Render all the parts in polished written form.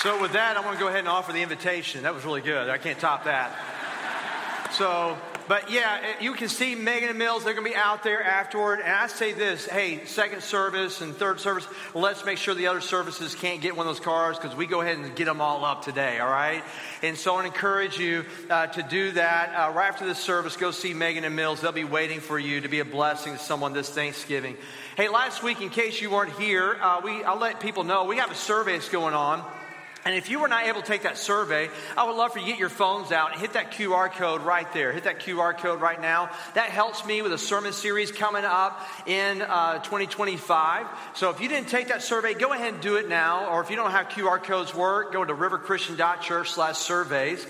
So with that, I want to go ahead and offer the invitation. That was really good. I can't top that. But yeah, you can see Megan and Mills. They're going to be out there afterward. And I say this, hey, second service and third service, let's make sure the other services can't get one of those cars because we go ahead and get them all up today, all right? And so I want to encourage you to do that. Right after this service, go see Megan and Mills. They'll be waiting for you to be a blessing to someone this Thanksgiving. Hey, last week, in case you weren't here, I'll let people know we have a survey that's going on. And if you were not able to take that survey, I would love for you to get your phones out and hit that QR code right there. Hit that QR code right now. That helps me with a sermon series coming up in 2025. So if you didn't take that survey, go ahead and do it now. Or if you don't know how QR codes work, go to riverchristian.church/surveys.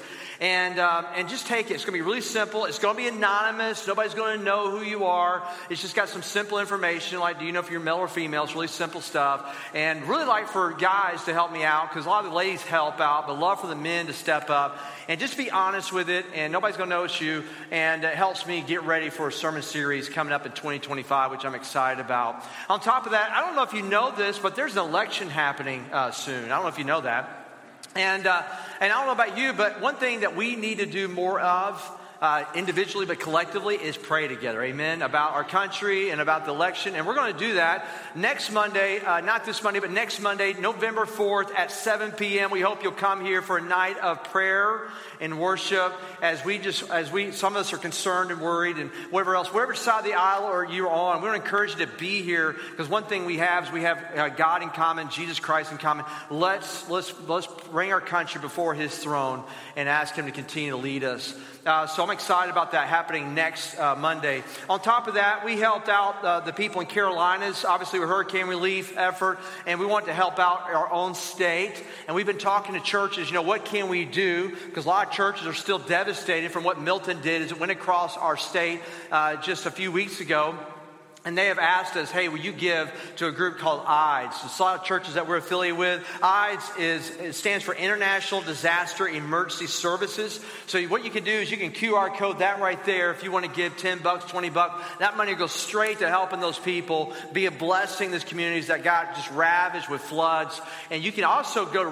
And just take it. It's going to be really simple. It's going to be anonymous. Nobody's going to know who you are. It's just got some simple information like, do you know if you're male or female? It's really simple stuff. And really like for guys to help me out because a lot of the ladies help out, but love for the men to step up and just be honest with it. And nobody's going to notice you. And it helps me get ready for a sermon series coming up in 2025, which I'm excited about. On top of that, I don't know if you know this, but there's an election happening soon. I don't know if you know that. And I don't know about you, but one thing that we need to do more of individually but collectively is pray together, amen, about our country and about the election. And we're going to do that next Monday, not this Monday, but next Monday, November 4th at 7 p.m. We hope you'll come here for a night of prayer and worship as some of us are concerned and worried and whatever side of the aisle or you're on. We want to encourage you to be here because one thing we have is we have God in common, Jesus Christ in common. Let's bring our country before his throne and ask him to continue to lead us. So I'm excited about that happening next Monday. On top of that, we helped out the people in Carolinas, obviously with hurricane relief effort, and we want to help out our own state. And we've been talking to churches, what can we do? Because a lot of churches are still devastated from what Milton did as it went across our state just a few weeks ago. And they have asked us, hey, will you give to a group called IDES? It's a lot of churches that we're affiliated with. IDES stands for International Disaster Emergency Services. So what you can do is you can QR code that right there. If you want to give $10, $20, that money goes straight to helping those people, be a blessing to these communities that got just ravaged with floods. And you can also go to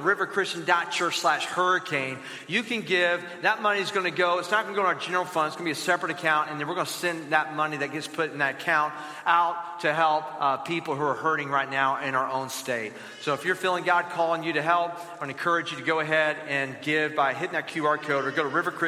riverchristian.church/hurricane. You can give. That money is going to go. It's not going to go in our general fund. It's going to be a separate account. And then we're going to send that money that gets put in that account out to help people who are hurting right now in our own state. So if you're feeling God calling you to help, I want to encourage you to go ahead and give by hitting that QR code or go to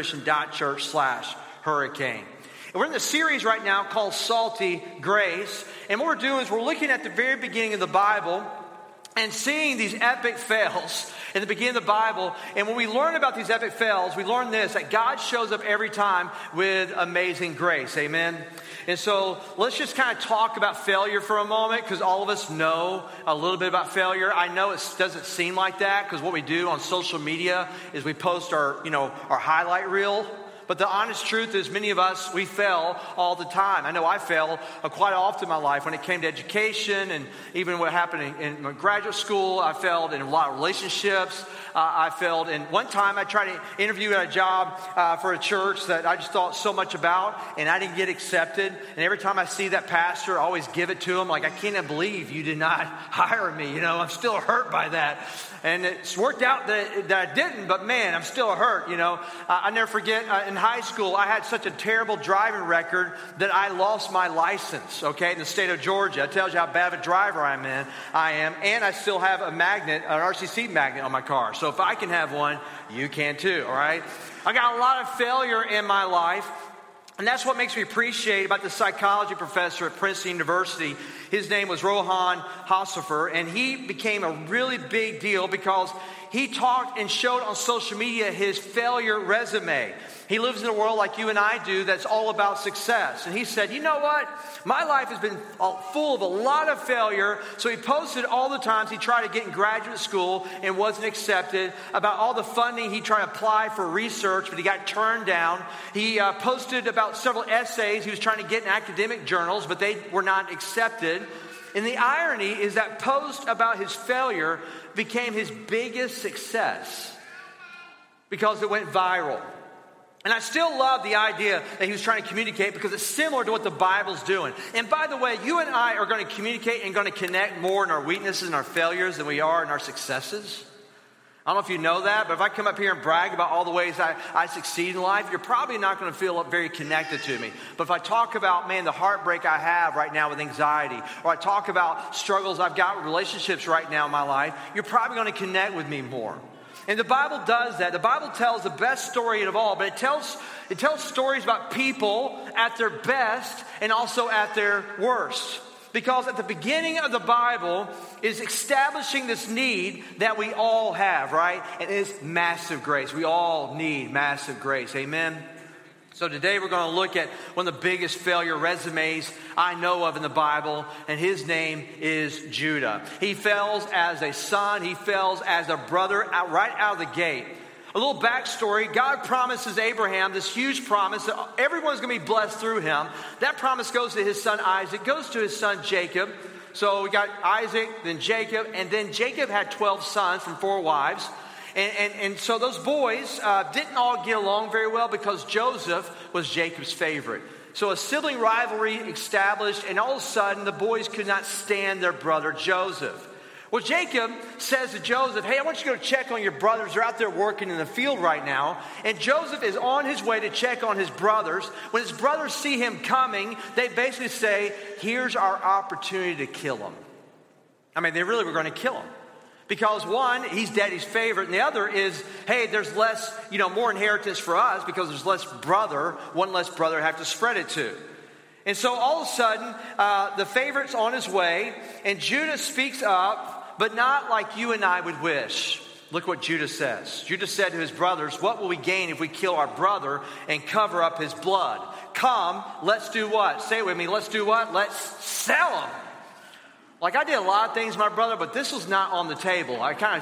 riverchristian.church/hurricane. And we're in the series right now called Salty Grace. And what we're doing is we're looking at the very beginning of the Bible and seeing these epic fails in the beginning of the Bible. And when we learn about these epic fails, we learn this, that God shows up every time with amazing grace. Amen? And so let's just kind of talk about failure for a moment because all of us know a little bit about failure. I know it doesn't seem like that because what we do on social media is we post our highlight reel. But the honest truth is many of us, we fail all the time. I know I fail quite often in my life when it came to education and even what happened in my graduate school. I failed in a lot of relationships. I failed. And one time I tried to interview at a job for a church that I just thought so much about, and I didn't get accepted. And every time I see that pastor, I always give it to him. Like, I can't believe you did not hire me. I'm still hurt by that. And it's worked out that I didn't, but man, I'm still hurt. I never forget in high school, I had such a terrible driving record that I lost my license, in the state of Georgia. That tells you how bad of a driver I am. And I still have an RCC magnet on my car. So if I can have one, you can too, all right? I got a lot of failure in my life. And that's what makes me appreciate about the psychology professor at Princeton University. His name was Rohan Hossifer, and he became a really big deal because he talked and showed on social media his failure resume. He lives in a world like you and I do that's all about success. And he said, you know what? My life has been full of a lot of failure. So he posted all the times he tried to get in graduate school and wasn't accepted, about all the funding he tried to apply for research, but he got turned down. He posted about several essays he was trying to get in academic journals, but they were not accepted. And the irony is that post about his failure became his biggest success because it went viral. And I still love the idea that he was trying to communicate because it's similar to what the Bible's doing. And by the way, you and I are going to communicate and going to connect more in our weaknesses and our failures than we are in our successes. I don't know if you know that, but if I come up here and brag about all the ways I succeed in life, you're probably not going to feel very connected to me. But if I talk about, man, the heartbreak I have right now with anxiety, or I talk about struggles I've got with relationships right now in my life, you're probably going to connect with me more. And the Bible does that. The Bible tells the best story of all, but it tells stories about people at their best and also at their worst. Because at the beginning of the Bible is establishing this need that we all have, right? And it is massive grace. We all need massive grace. Amen? So today we're going to look at one of the biggest failure resumes I know of in the Bible, and his name is Judah. He fails as a son. He fails as a brother right out of the gate. A little backstory, God promises Abraham this huge promise that everyone's going to be blessed through him. That promise goes to his son Isaac, goes to his son Jacob. So we got Isaac, then Jacob, and then Jacob had 12 sons from 4 wives. And so those boys didn't all get along very well because Joseph was Jacob's favorite. So a sibling rivalry established, and all of a sudden the boys could not stand their brother Joseph. Well, Jacob says to Joseph, hey, I want you to go check on your brothers. They're out there working in the field right now. And Joseph is on his way to check on his brothers. When his brothers see him coming, they basically say, here's our opportunity to kill him. I mean, they really were going to kill him. Because one, he's daddy's favorite, and the other is, hey, there's less, more inheritance for us because there's one less brother to have to spread it to. And so all of a sudden, the favorite's on his way, and Judah speaks up, but not like you and I would wish. Look what Judah says. Judah said to his brothers, what will we gain if we kill our brother and cover up his blood? Come, let's do what? Say it with me, let's do what? Let's sell him. Like I did a lot of things, my brother, but this was not on the table. I kind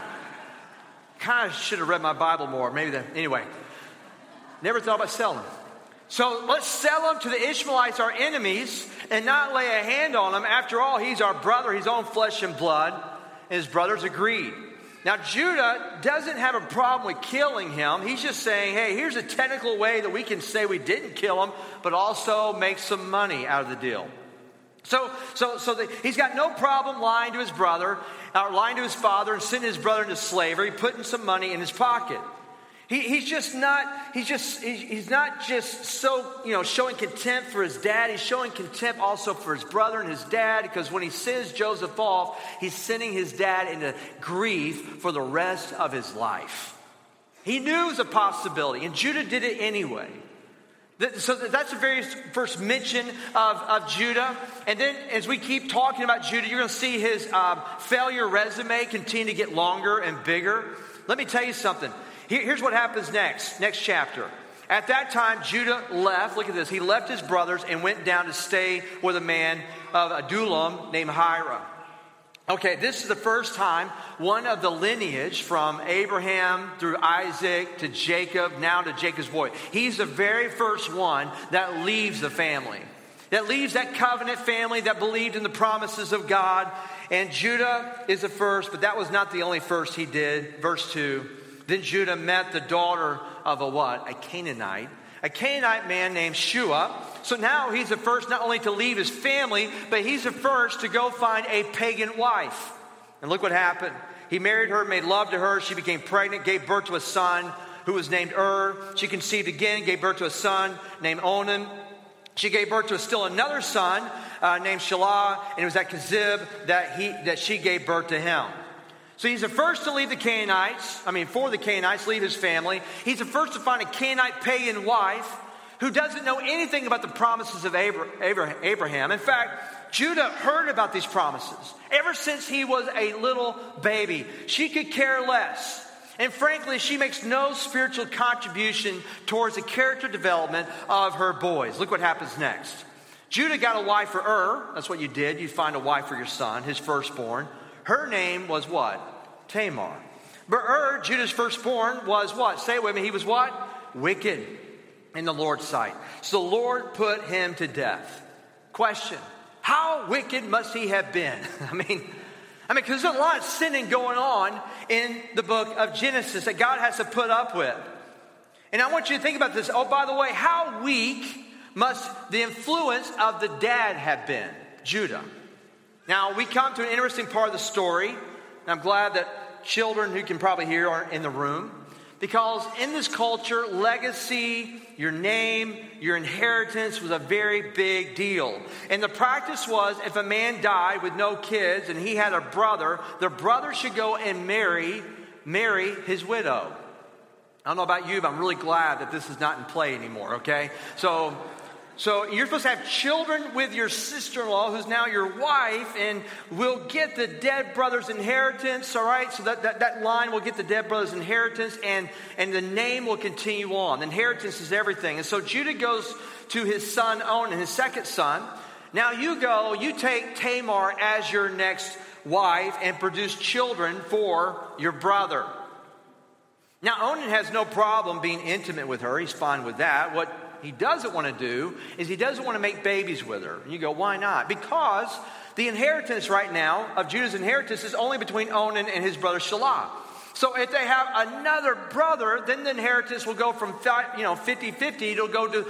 of should have read my Bible more. Anyway, never thought about selling him. So let's sell him to the Ishmaelites, our enemies, and not lay a hand on him. After all, he's our brother, his own flesh and blood. And his brothers agreed. Now, Judah doesn't have a problem with killing him. He's just saying, hey, here's a technical way that we can say we didn't kill him, but also make some money out of the deal. So he's got no problem lying to his brother, lying to his father, and sending his brother into slavery, putting some money in his pocket. He's not just so, showing contempt for his dad. He's showing contempt also for his brother and his dad, because when he sends Joseph off, he's sending his dad into grief for the rest of his life. He knew it was a possibility, and Judah did it anyway. So that's the very first mention of Judah. And then as we keep talking about Judah, you're going to see his failure resume continue to get longer and bigger. Let me tell you something. Here's what happens next chapter. At that time, Judah left. Look at this. He left his brothers and went down to stay with a man of Adullam named Hira. Okay, this is the first time one of the lineage from Abraham through Isaac to Jacob, now to Jacob's boy. He's the very first one that leaves the family. That leaves that covenant family that believed in the promises of God. And Judah is the first, but that was not the only first he did. Verse 2. Then Judah met the daughter of a Canaanite man named Shua. So now he's the first not only to leave his family, but he's the first to go find a pagan wife. And look what happened. He married her, made love to her. She became pregnant, gave birth to a son who was named She conceived again, gave birth to a son named Onan. She gave birth to still another son named Shelah, and it was at Kezib that she gave birth to him. So he's the first to leave the Canaanites, for the Canaanites, leave his family. He's the first to find a Canaanite pagan wife who doesn't know anything about the promises of Abraham. In fact, Judah heard about these promises ever since he was a little baby. She could care less. And frankly, she makes no spiritual contribution towards the character development of her boys. Look what happens next. Judah got a wife for That's what you did. You find a wife for your son, his firstborn. Her name was what? Tamar. But Judah's firstborn, was what? Say it with me. He was what? Wicked in the Lord's sight. So the Lord put him to death. Question. How wicked must he have been? Because there's a lot of sinning going on in the book of Genesis that God has to put up with. And I want you to think about this. Oh, by the way, how weak must the influence of the dad have been? Judah. Now, we come to an interesting part of the story, and I'm glad that children who can probably hear aren't in the room. Because in this culture, legacy, your name, your inheritance was a very big deal. And the practice was if a man died with no kids and he had a brother, the brother should go and marry his widow. I don't know about you, but I'm really glad that this is not in play anymore, okay? So you're supposed to have children with your sister-in-law, who's now your wife, and will get the dead brother's inheritance, all right? So that line will get the dead brother's inheritance, and the name will continue on. Inheritance is everything. And so Judah goes to his son Onan, his second son. Now you take Tamar as your next wife and produce children for your brother. Now Onan has no problem being intimate with her. He's fine with that. What he doesn't want to do is he doesn't want to make babies with her. And you go, why not? Because the inheritance right now of Judah's inheritance is only between Onan and his brother Shelah. So if they have another brother, then the inheritance will go from 50-50, it'll go to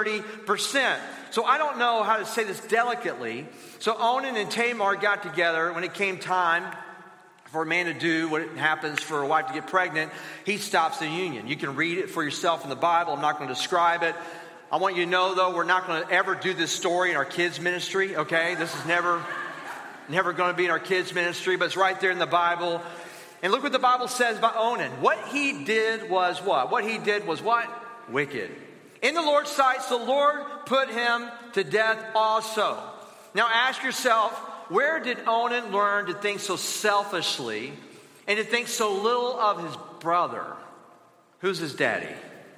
30%. So I don't know how to say this delicately. So Onan and Tamar got together when it came time for a man to do what happens for a wife to get pregnant. He stops the union. You can read it for yourself in the Bible. I'm not going to describe it. I want you to know, though, we're not going to ever do this story in our kids' ministry, okay? This is never going to be in our kids' ministry, but it's right there in the Bible. And look what the Bible says about Onan. What he did was what? What he did was what? Wicked. In the Lord's sight, the Lord put him to death also. Now ask yourself, where did Onan learn to think so selfishly and to think so little of his brother? Who's his daddy?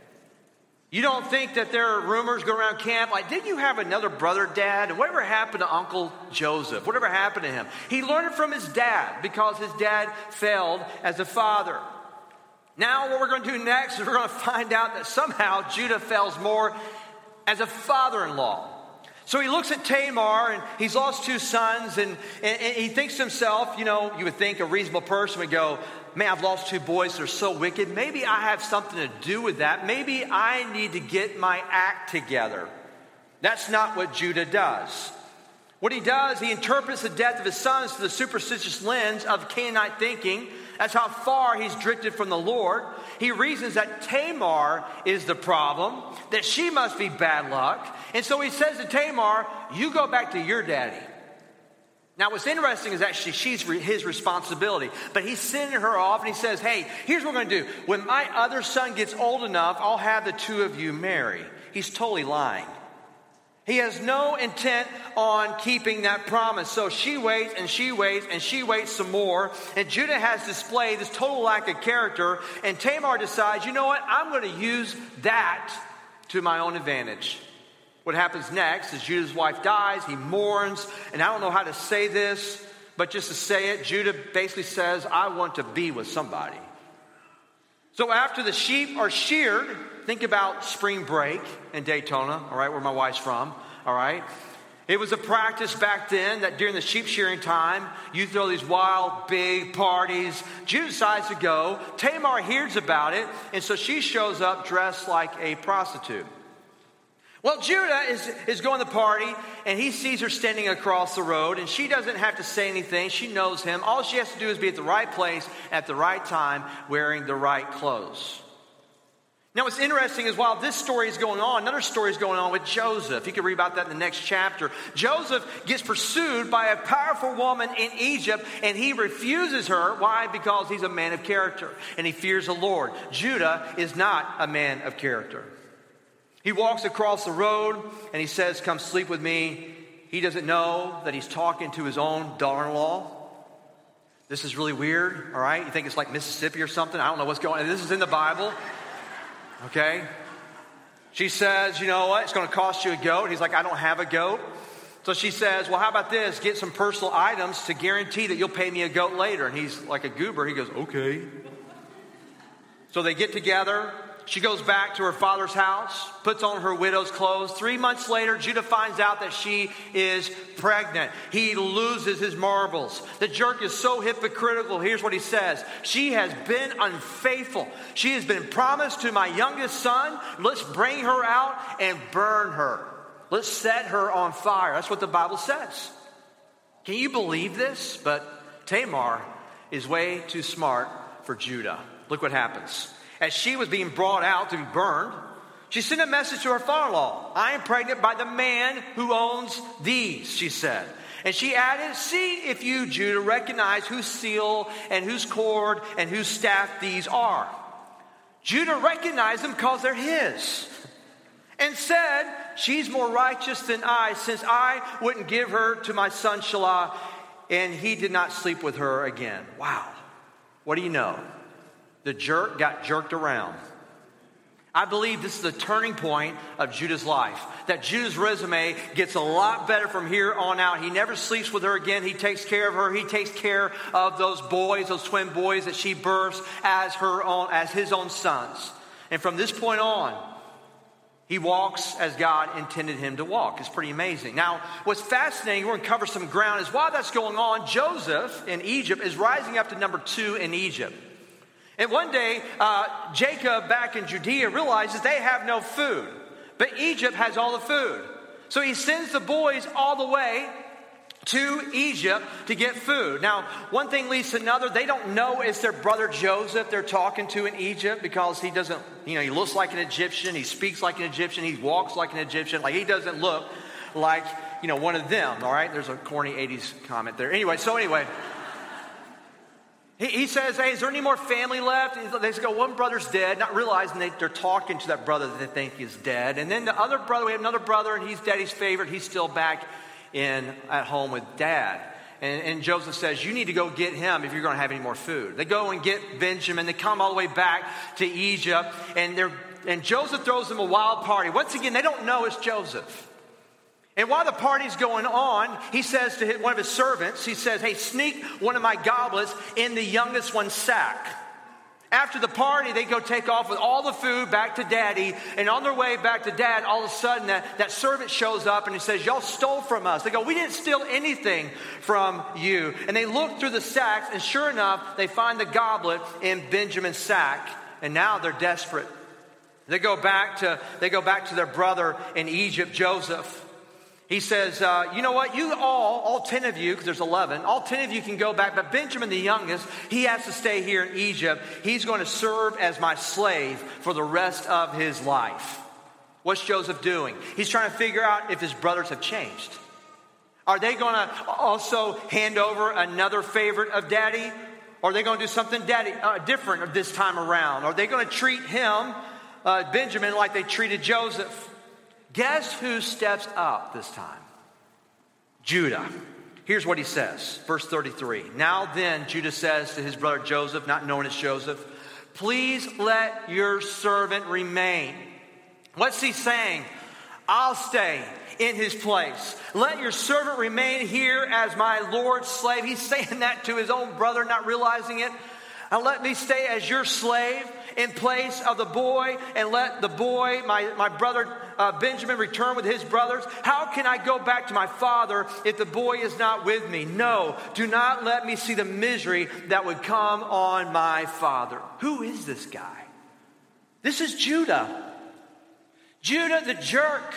You don't think that there are rumors going around camp like, didn't you have another brother, Dad? And whatever happened to Uncle Joseph? Whatever happened to him? He learned it from his dad because his dad failed as a father. Now what we're going to do next is we're going to find out that somehow Judah fails more as a father-in-law. So he looks at Tamar, and he's lost two sons, and he thinks to himself, you would think a reasonable person would go, man, I've lost two boys, they're so wicked. Maybe I have something to do with that. Maybe I need to get my act together. That's not what Judah does. What he does, he interprets the death of his sons through the superstitious lens of Canaanite thinking. That's how far he's drifted from the Lord. He reasons that Tamar is the problem, that she must be bad luck. And so he says to Tamar, you go back to your daddy. Now what's interesting is actually she's his responsibility. But he's sending her off and he says, hey, here's what we're going to do. When my other son gets old enough, I'll have the two of you marry. He's totally lying. He has no intent on keeping that promise. So she waits and she waits and she waits some more. And Judah has displayed this total lack of character. And Tamar decides, you know what? I'm going to use that to my own advantage. What happens next is Judah's wife dies. He mourns. And I don't know how to say this, but just to say it, Judah basically says, I want to be with somebody. So after the sheep are sheared, think about spring break in Daytona, all right, where my wife's from, all right? It was a practice back then that during the sheep shearing time, you throw these wild, big parties. Judah decides to go. Tamar hears about it, and so she shows up dressed like a prostitute. Well, Judah is going to the party, and he sees her standing across the road, and she doesn't have to say anything. She knows him. All she has to do is be at the right place at the right time, wearing the right clothes. Now, what's interesting is while this story is going on, another story is going on with Joseph. You can read about that in the next chapter. Joseph gets pursued by a powerful woman in Egypt, and he refuses her. Why? Because he's a man of character, and he fears the Lord. Judah is not a man of character. He walks across the road, and he says, come sleep with me. He doesn't know that he's talking to his own daughter-in-law. This is really weird, all right? You think it's like Mississippi or something? I don't know what's going on. This is in the Bible. Okay? She says, you know what? It's going to cost you a goat. He's like, I don't have a goat. So she says, well, how about this? Get some personal items to guarantee that you'll pay me a goat later. And he's like a goober. He goes, okay. So they get together. She goes back to her father's house, puts on her widow's clothes. 3 months later, Judah finds out that she is pregnant. He loses his marbles. The jerk is so hypocritical. Here's what he says. She has been unfaithful. She has been promised to my youngest son. Let's bring her out and burn her. Let's set her on fire. That's what the Bible says. Can you believe this? But Tamar is way too smart for Judah. Look what happens. As she was being brought out to be burned, she sent a message to her father-in-law. I am pregnant by the man who owns these, she said. And she added, see if you, Judah, recognize whose seal and whose cord and whose staff these are. Judah recognized them because they're his. And said, she's more righteous than I, since I wouldn't give her to my son Shelah, and he did not sleep with her again. Wow. What do you know? The jerk got jerked around. I believe this is the turning point of Judah's life. That Judah's resume gets a lot better from here on out. He never sleeps with her again. He takes care of her. He takes care of those boys, those twin boys that she births as his own sons. And from this point on, he walks as God intended him to walk. It's pretty amazing. Now, what's fascinating, we're going to cover some ground, is while that's going on, Joseph in Egypt is rising up to number 2 in Egypt. And one day, Jacob back in Judea realizes they have no food. But Egypt has all the food. So he sends the boys all the way to Egypt to get food. Now, one thing leads to another. They don't know it's their brother Joseph they're talking to in Egypt, because he doesn't, he looks like an Egyptian. He speaks like an Egyptian. He walks like an Egyptian. Like, he doesn't look like, one of them, all right? There's a corny 80s comment there. Anyway. He says, hey, is there any more family left? And they go, one brother's dead, not realizing they're talking to that brother that they think is dead. And then the other brother, we have another brother, and he's daddy's favorite. He's still back at home with dad. And Joseph says, you need to go get him if you're going to have any more food. They go and get Benjamin. They come all the way back to Egypt. And Joseph throws them a wild party. Once again, they don't know it's Joseph. And while the party's going on, he says to one of his servants, he says, hey, sneak one of my goblets in the youngest one's sack. After the party, they go take off with all the food back to daddy. And on their way back to dad, all of a sudden that servant shows up and he says, y'all stole from us. They go, we didn't steal anything from you. And they look through the sacks, and sure enough, they find the goblet in Benjamin's sack. And now they're desperate. They go back to their brother in Egypt, Joseph. He says, you know what, you all 10 of you, because there's 11, all 10 of you can go back, but Benjamin the youngest, he has to stay here in Egypt. He's going to serve as my slave for the rest of his life. What's Joseph doing? He's trying to figure out if his brothers have changed. Are they going to also hand over another favorite of daddy? Or are they going to do something different this time around? Are they going to treat him, Benjamin, like they treated Joseph? Guess who steps up this time? Judah. Here's what he says, verse 33. Now then, Judah says to his brother Joseph, not known as Joseph, please let your servant remain. What's he saying? I'll stay in his place. Let your servant remain here as my Lord's slave. He's saying that to his own brother, not realizing it. And let me stay as your slave in place of the boy, and let the boy, my brother Benjamin, return with his brothers. How can I go back to my father if the boy is not with me? No, do not let me see the misery that would come on my father. Who is this guy? This is Judah. Judah the jerk.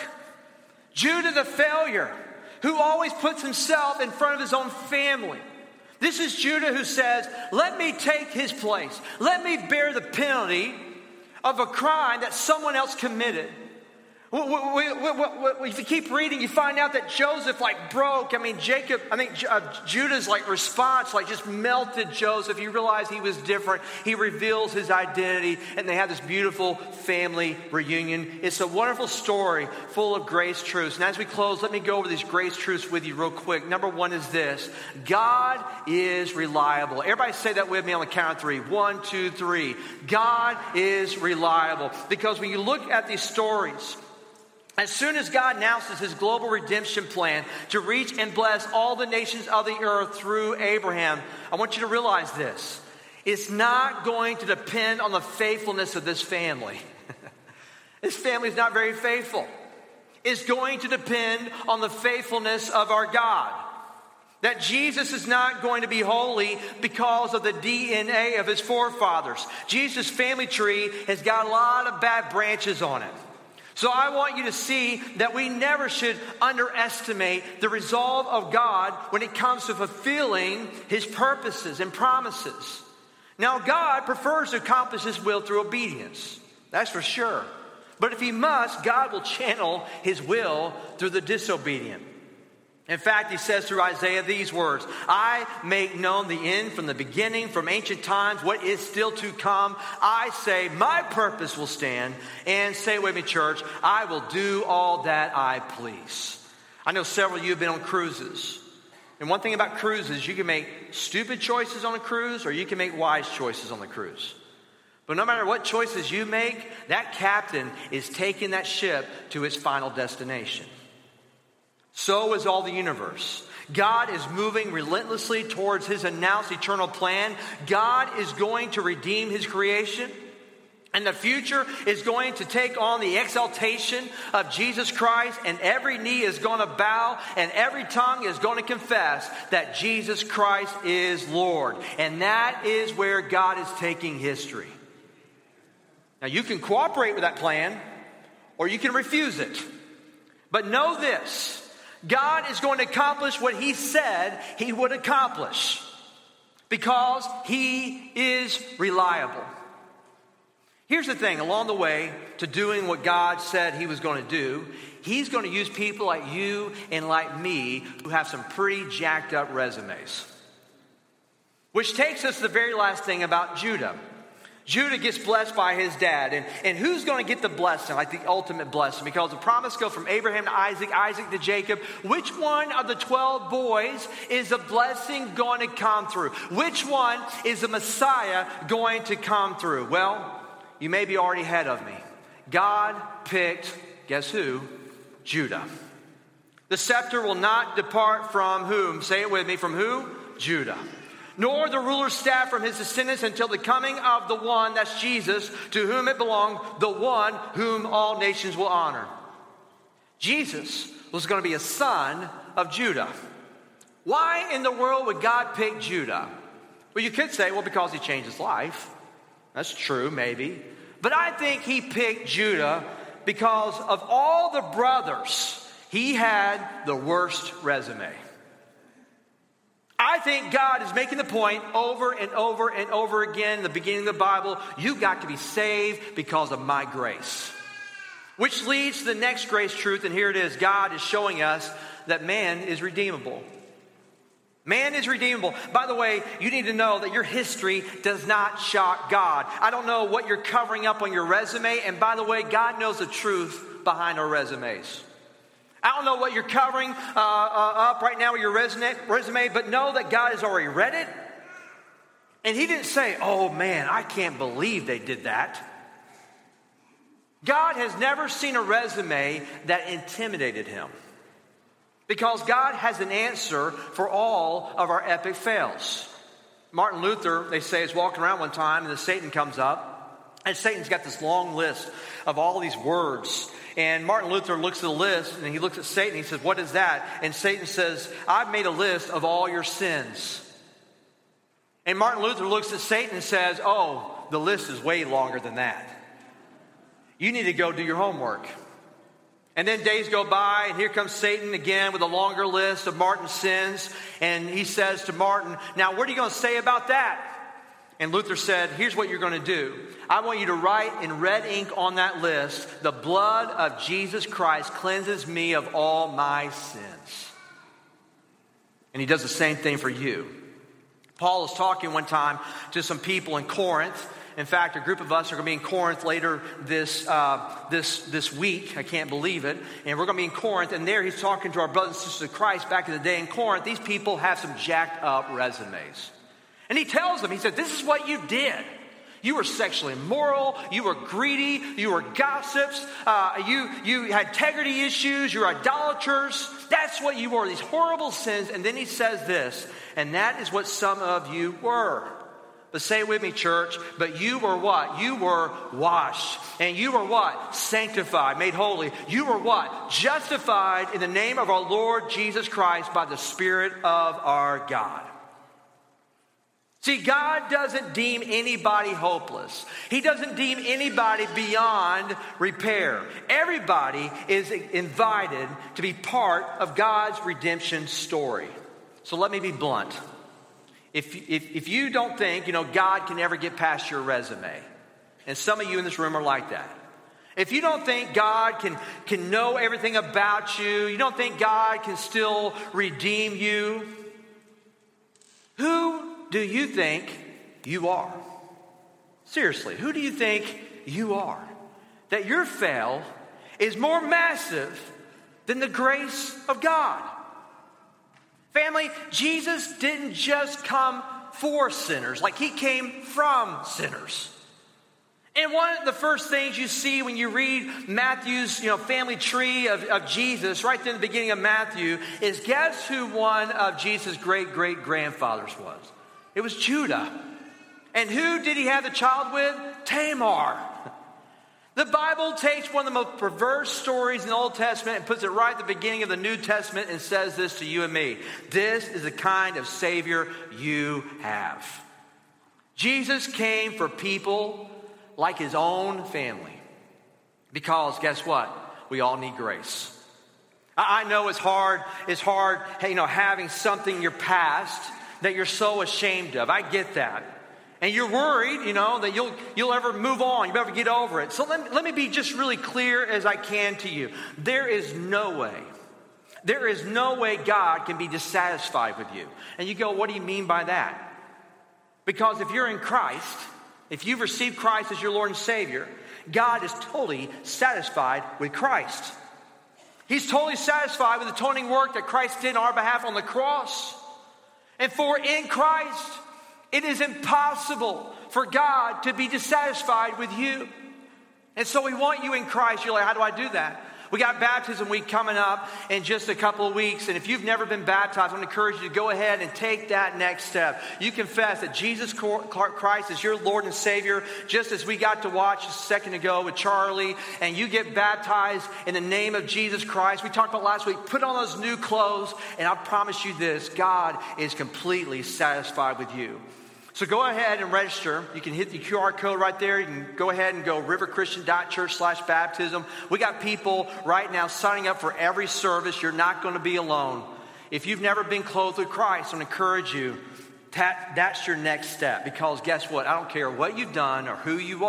Judah the failure, who always puts himself in front of his own family. This is Judah who says, let me take his place. Let me bear the penalty of a crime that someone else committed. If you keep reading, you find out that Joseph broke. Judah's response just melted Joseph. He realized he was different. He reveals his identity, and they have this beautiful family reunion. It's a wonderful story full of grace truths. And as we close, let me go over these grace truths with you real quick. Number one is this: God is reliable. Everybody say that with me on the count of 3. 1, 2, 3. God is reliable. Because when you look at these stories, as soon as God announces his global redemption plan to reach and bless all the nations of the earth through Abraham, I want you to realize this. It's not going to depend on the faithfulness of this family. This family is not very faithful. It's going to depend on the faithfulness of our God. That Jesus is not going to be holy because of the DNA of his forefathers. Jesus' family tree has got a lot of bad branches on it. So I want you to see that we never should underestimate the resolve of God when it comes to fulfilling his purposes and promises. Now, God prefers to accomplish his will through obedience. That's for sure. But if he must, God will channel his will through the disobedient. In fact, he says through Isaiah these words, I make known the end from the beginning, from ancient times, what is still to come. I say, my purpose will stand. And say it with me, church, I will do all that I please. I know several of you have been on cruises. And one thing about cruises, you can make stupid choices on a cruise or you can make wise choices on the cruise. But no matter what choices you make, that captain is taking that ship to its final destination. So is all the universe. God is moving relentlessly towards his announced eternal plan. God is going to redeem his creation. And the future is going to take on the exaltation of Jesus Christ. And every knee is going to bow and every tongue is going to confess that Jesus Christ is Lord. And that is where God is taking history. Now you can cooperate with that plan or you can refuse it. But know this. God is going to accomplish what he said he would accomplish because he is reliable. Here's the thing, along the way to doing what God said he was going to do, he's going to use people like you and like me who have some pretty jacked up resumes. Which takes us to the very last thing about Judah. Judah gets blessed by his dad. And who's going to get the blessing, like the ultimate blessing? Because the promise goes from Abraham to Isaac, Isaac to Jacob. Which one of the 12 boys is the blessing going to come through? Which one is the Messiah going to come through? Well, you may be already ahead of me. God picked, guess who? Judah. The scepter will not depart from whom? Say it with me. From who? Judah. Nor the ruler's staff from his descendants until the coming of the one, that's Jesus, to whom it belonged, the one whom all nations will honor. Jesus was going to be a son of Judah. Why in the world would God pick Judah? Well, you could say, well, because he changed his life. That's true, maybe. But I think he picked Judah because of all the brothers, he had the worst resume. I think God is making the point over and over and over again in the beginning of the Bible, you got to be saved because of my grace. Which leads to the next grace truth, and here it is. God is showing us that man is redeemable. Man is redeemable. By the way, you need to know that your history does not shock God. I don't know what you're covering up on your resume, and by the way, God knows the truth behind our resumes. I don't know what you're covering up right now with your resume, but know that God has already read it. And he didn't say, oh man, I can't believe they did that. God has never seen a resume that intimidated him. Because God has an answer for all of our epic fails. Martin Luther, they say, is walking around one time and Satan comes up. And Satan's got this long list of all these words. And Martin Luther looks at the list and he looks at Satan. He says, what is that? And Satan says, I've made a list of all your sins. And Martin Luther looks at Satan and says, oh, the list is way longer than that. You need to go do your homework. And then days go by, and here comes Satan again with a longer list of Martin's sins. And he says to Martin, now what are you going to say about that? And Luther said, here's what you're going to do. I want you to write in red ink on that list, the blood of Jesus Christ cleanses me of all my sins. And he does the same thing for you. Paul was talking one time to some people in Corinth. In fact, a group of us are going to be in Corinth later this week. I can't believe it. And we're going to be in Corinth. And there he's talking to our brothers and sisters of Christ back in the day in Corinth. These people have some jacked up resumes. And he tells them, he said, this is what you did. You were sexually immoral. You were greedy. You were gossips. You had integrity issues. You were idolaters. That's what you were, these horrible sins. And then he says this, and that is what some of you were. But say it with me, church. But you were what? You were washed. And you were what? Sanctified, made holy. You were what? Justified in the name of our Lord Jesus Christ by the Spirit of our God. See, God doesn't deem anybody hopeless. He doesn't deem anybody beyond repair. Everybody is invited to be part of God's redemption story. So let me be blunt. If you don't think, God can ever get past your resume, and some of you in this room are like that. If you don't think God can know everything about you, you don't think God can still redeem you, who do you think you are? Seriously, who do you think you are? That your fail is more massive than the grace of God. Family, Jesus didn't just come for sinners, like he came from sinners. And one of the first things you see when you read Matthew's family tree of Jesus, right there in the beginning of Matthew, is guess who one of Jesus' great-great-grandfathers was? It was Judah. And who did he have the child with? Tamar. The Bible takes one of the most perverse stories in the Old Testament and puts it right at the beginning of the New Testament and says this to you and me. This is the kind of Savior you have. Jesus came for people like his own family. Because guess what? We all need grace. I know it's hard, having something in your past that you're so ashamed of. I get that. And you're worried, that you'll ever move on. You'll ever get over it. So let me be just really clear as I can to you. There is no way God can be dissatisfied with you. And you go, what do you mean by that? Because if you're in Christ, if you've received Christ as your Lord and Savior, God is totally satisfied with Christ. He's totally satisfied with the atoning work that Christ did on our behalf on the cross. And for in Christ, it is impossible for God to be dissatisfied with you. And so we want you in Christ. You're like, how do I do that? We got baptism week coming up in just a couple of weeks. And if you've never been baptized, I want to encourage you to go ahead and take that next step. You confess that Jesus Christ is your Lord and Savior, just as we got to watch a second ago with Charlie. And you get baptized in the name of Jesus Christ. We talked about last week, put on those new clothes. And I promise you this, God is completely satisfied with you. So go ahead and register. You can hit the QR code right there. You can go ahead and go riverchristian.church/baptism. We got people right now signing up for every service. You're not going to be alone. If you've never been clothed with Christ, I want to encourage you, that's your next step. Because guess what? I don't care what you've done or who you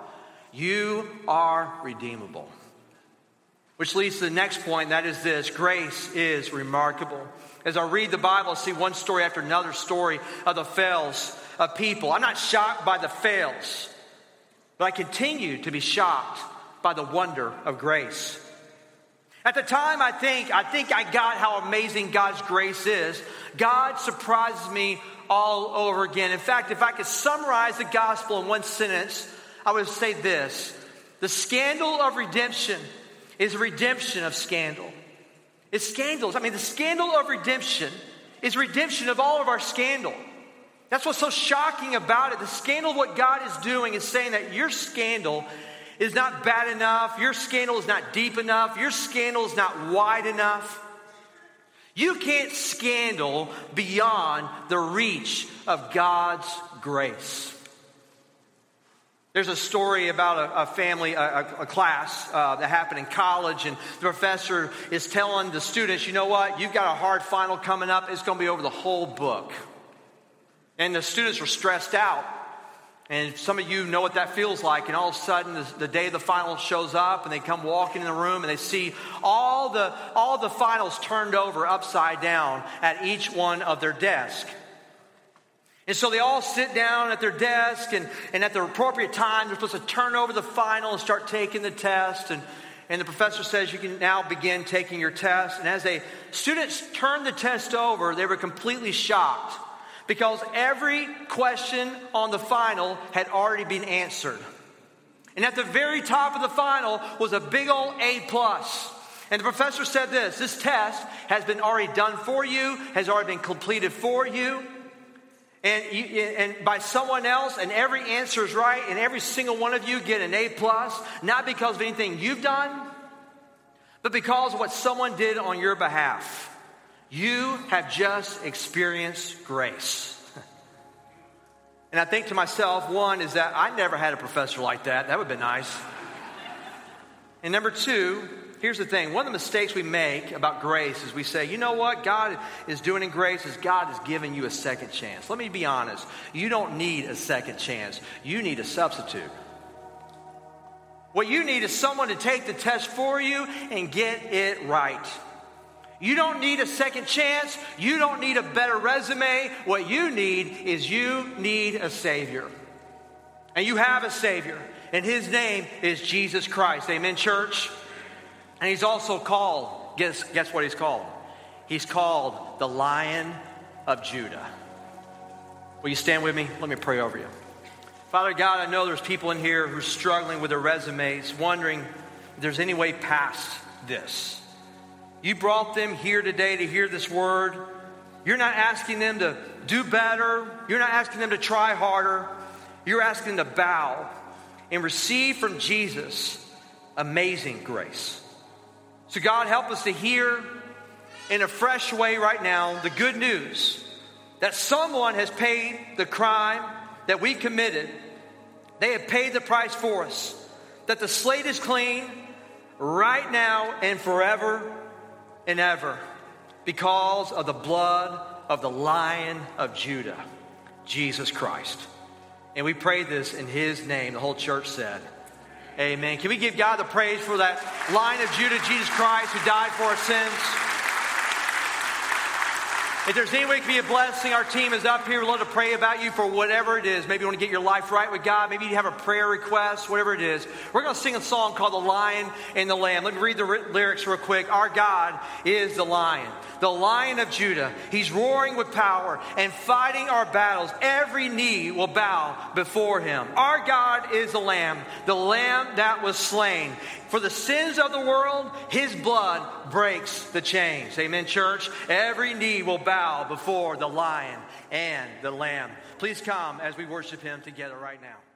are redeemable. Which leads to the next point, and that is this: grace is remarkable. As I read the Bible, I see one story after another story of the fails of people. I'm not shocked by the fails, but I continue to be shocked by the wonder of grace. At the time, I think I got how amazing God's grace is. God surprises me all over again. In fact, if I could summarize the gospel in one sentence, I would say this: the scandal of redemption is redemption of scandal. It's scandals. The scandal of redemption is redemption of all of our scandal. That's what's so shocking about it. The scandal of what God is doing is saying that your scandal is not bad enough. Your scandal is not deep enough. Your scandal is not wide enough. You can't scandal beyond the reach of God's grace. There's a story about a family, a class that happened in college, and the professor is telling the students, you know what, you've got a hard final coming up. It's going to be over the whole book. And the students were stressed out. And some of you know what that feels like. And all of a sudden, the day of the final shows up, and they come walking in the room, and they see all the finals turned over upside down at each one of their desks. And so they all sit down at their desk, and at the appropriate time, they're supposed to turn over the final and start taking the test. And the professor says, you can now begin taking your test. And as the students turned the test over, they were completely shocked, because every question on the final had already been answered. And at the very top of the final was a big old A+. And the professor said this test has been already done for you, has already been completed for you. And by someone else, and every answer is right, and every single one of you get an A+, not because of anything you've done, but because of what someone did on your behalf. You have just experienced grace. And I think to myself, one is that I never had a professor like that. That would have been nice. And number two, here's the thing. One of the mistakes we make about grace is we say, you know what God is doing in grace is God is giving you a second chance. Let me be honest. You don't need a second chance. You need a substitute. What you need is someone to take the test for you and get it right. You don't need a second chance. You don't need a better resume. What you need is a Savior. And you have a Savior. And His name is Jesus Christ. Amen, church? And He's also called, guess what He's called? He's called the Lion of Judah. Will you stand with me? Let me pray over you. Father God, I know there's people in here who are struggling with their resumes, wondering if there's any way past this. You brought them here today to hear this word. You're not asking them to do better. You're not asking them to try harder. You're asking them to bow and receive from Jesus amazing grace. So God, help us to hear in a fresh way right now the good news that someone has paid the crime that we committed. They have paid the price for us. That the slate is clean right now and forever and ever because of the blood of the Lion of Judah, Jesus Christ. And we pray this in His name. The whole church said, amen. Can we give God the praise for that Lion of Judah, Jesus Christ, who died for our sins? If there's any way it can be a blessing, our team is up here. We'd love to pray about you for whatever it is. Maybe you want to get your life right with God. Maybe you have a prayer request, whatever it is. We're going to sing a song called The Lion and the Lamb. Let me read the lyrics real quick. Our God is the Lion of Judah. He's roaring with power and fighting our battles. Every knee will bow before Him. Our God is the Lamb that was slain. For the sins of the world, His blood breaks the chains. Amen, church? Every knee will bow before the Lion and the Lamb. Please come as we worship Him together right now.